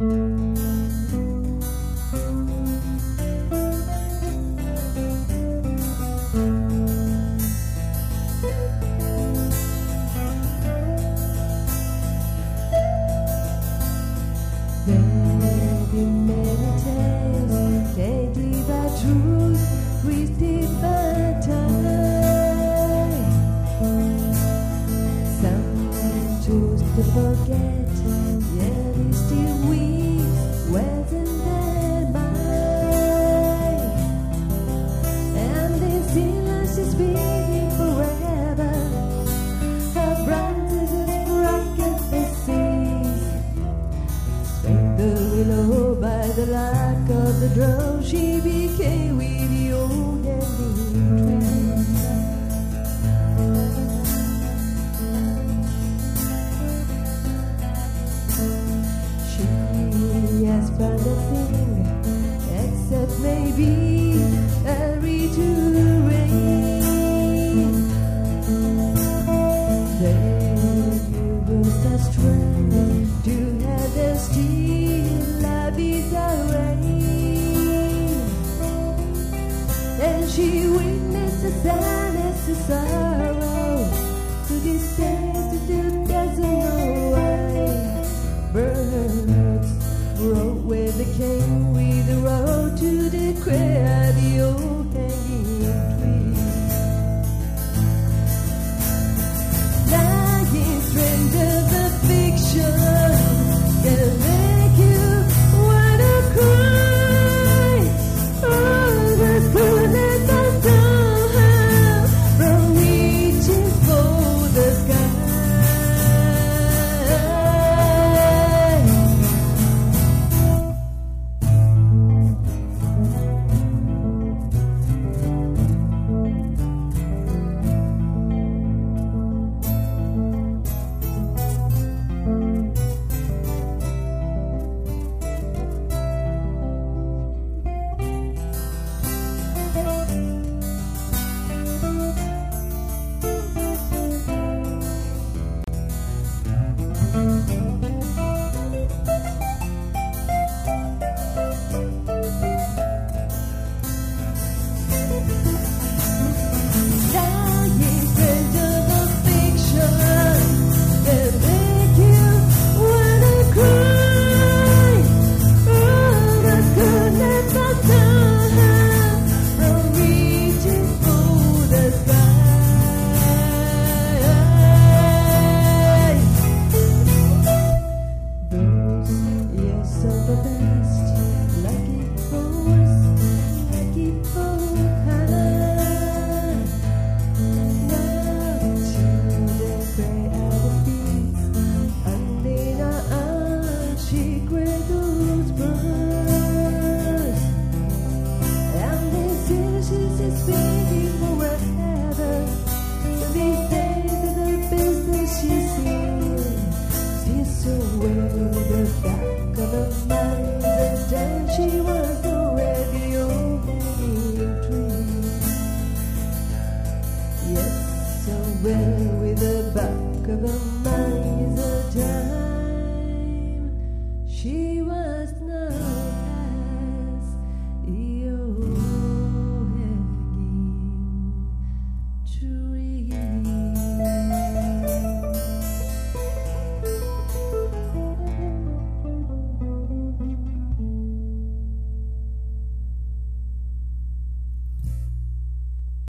To forget, yet he still weak, wasn't their mind. And this illness is beating forever. Her branches is bright as the seas. Swing the willow by the lack of the drum, she became with the old ending tree. For nothing except maybe a return rain. Then you lose the strength to have the still love is rain. And she witnessed the sadness, the sorrow, to this day still doesn't know why. Birds road where they came with the road to declare the old hanging tree. Lying strangers of fiction can make you wanna cry. Oh, the goodness of time from reaching for the sky. With the back of her mind is a time she